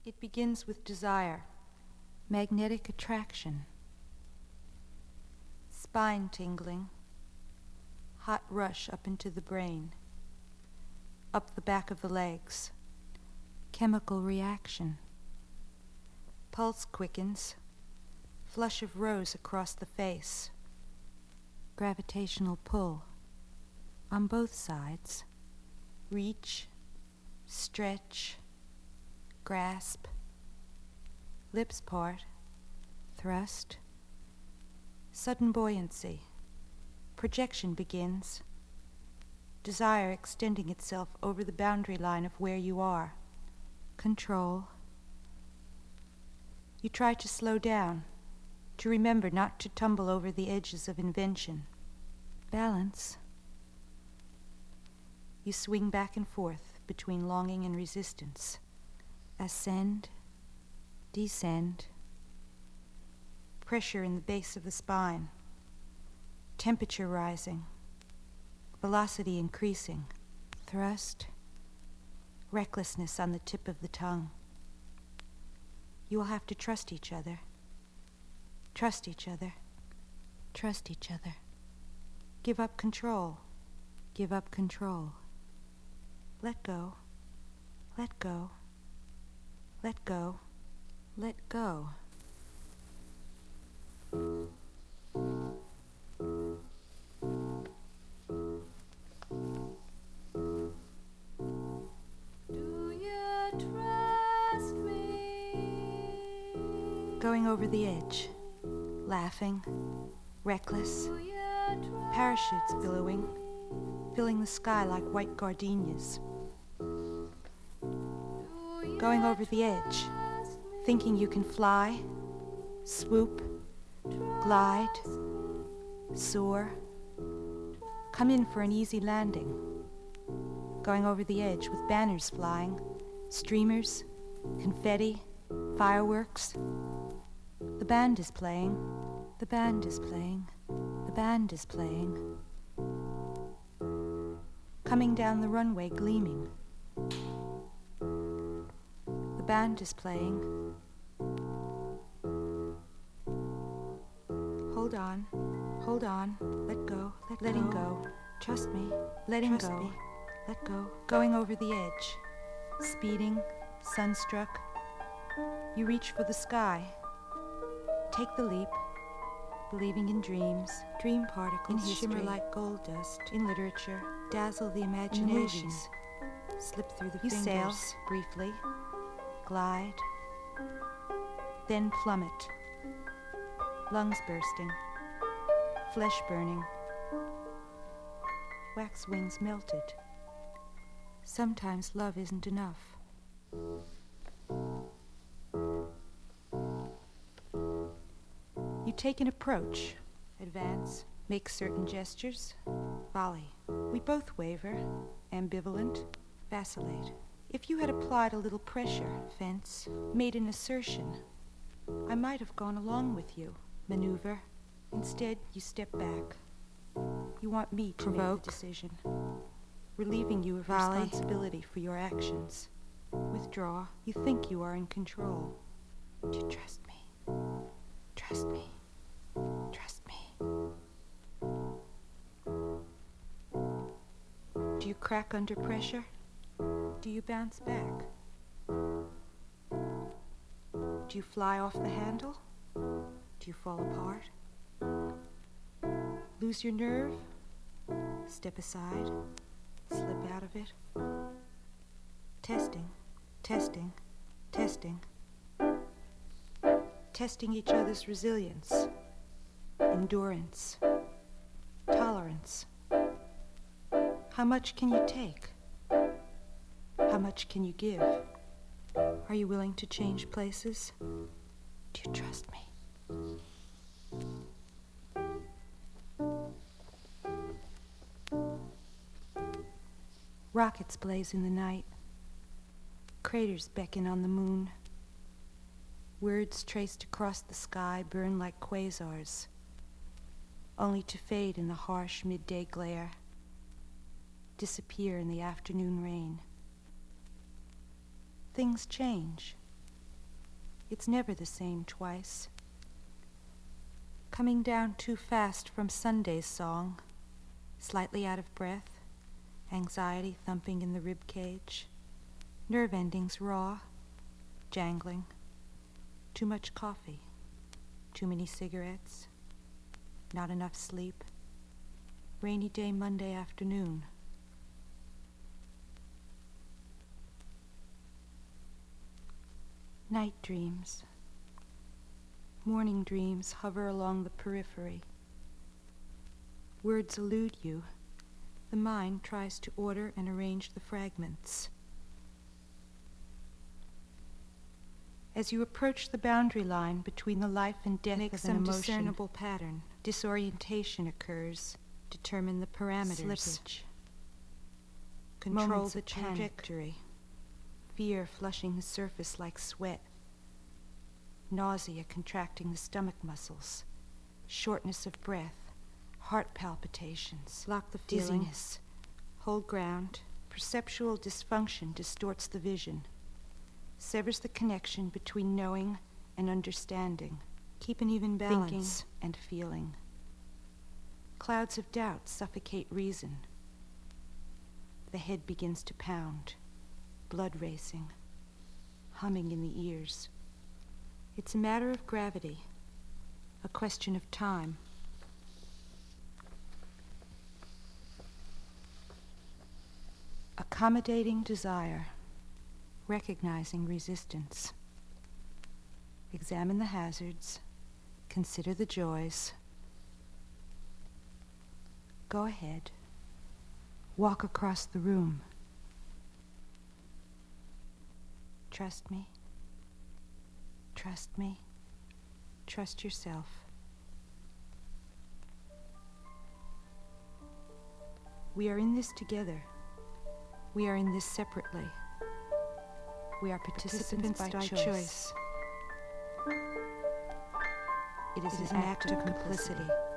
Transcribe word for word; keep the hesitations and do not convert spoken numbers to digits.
It begins with desire, magnetic attraction, spine tingling, hot rush up into the brain, up the back of the legs, chemical reaction, pulse quickens, flush of rose across the face, gravitational pull on both sides, reach, stretch, grasp, lips part, thrust, sudden buoyancy, projection begins, desire extending itself over the boundary line of where you are, control. You try to slow down, to remember not to tumble over the edges of invention. Balance. You swing back and forth between longing and resistance. Ascend, descend, pressure in the base of the spine, temperature rising, velocity increasing, thrust, recklessness on the tip of the tongue. You will have to trust each other, trust each other, trust each other. Give up control, give up control. Let go, let go. Let go. Let go. Do you trust me? Going over the edge, laughing, reckless, parachutes billowing, filling the sky like white gardenias. Going over the edge, thinking you can fly, swoop, glide, soar, come in for an easy landing. Going over the edge with banners flying, streamers, confetti, fireworks. The band is playing, the band is playing, the band is playing. Coming down the runway gleaming. The band is playing. Hold on, hold on, let go, let letting go. go. Trust me, letting Trust go, me. Let go. Going over the edge, speeding, sunstruck. You reach for the sky. Take the leap, believing in dreams, dream particles, in history, shimmer like gold dust, in literature, dazzle the imagination, slip through the you fingers. You sail briefly, glide, then plummet, lungs bursting, flesh burning, wax wings melted. Sometimes love isn't enough. You take an approach, advance, make certain gestures, volley. We both waver, ambivalent, vacillate. If you had applied a little pressure, fence, made an assertion, I might have gone along with you, maneuver. Instead, you step back. You want me to Provoke. make the decision, relieving you of volley. responsibility for your actions. Withdraw. You think you are in control. Do you trust me? Trust me. Trust me. Do you crack under pressure? Do you bounce back? Do you fly off the handle? Do you fall apart? Lose your nerve? Step aside? Slip out of it? Testing, testing, testing. Testing each other's resilience, endurance, tolerance. How much can you take? How much can you give? Are you willing to change places? Do you trust me? Rockets blaze in the night. Craters beckon on the moon. Words traced across the sky burn like quasars, only to fade in the harsh midday glare, disappear in the afternoon rain. Things change. It's never the same twice. Coming down too fast from Sunday's song, slightly out of breath, anxiety thumping in the rib cage, nerve endings raw, jangling, too much coffee, too many cigarettes, not enough sleep, rainy day Monday afternoon. Night dreams. Morning dreams hover along the periphery. Words elude you. The mind tries to order and arrange the fragments. As you approach the boundary line between the life and death Make of some an emotion, discernible pattern. Disorientation occurs. Determine the parameters. Slippage. Control Moments the of panic. trajectory. Fear flushing the surface like sweat. Nausea contracting the stomach muscles. Shortness of breath. Heart palpitations. Lock the feeling. Dizziness. Hold ground. Perceptual dysfunction distorts the vision. Severs the connection between knowing and understanding. Keep an even Thinking balance. and feeling. Clouds of doubt suffocate reason. The head begins to pound, blood racing, humming in the ears. It's a matter of gravity, a question of time. Accommodating desire, recognizing resistance. Examine the hazards, consider the joys. Go ahead. Walk across the room. Trust me. Trust me. Trust yourself. We are in this together. We are in this separately. We are participants, Participants by, by choice. choice. It is, it is an act of complicity.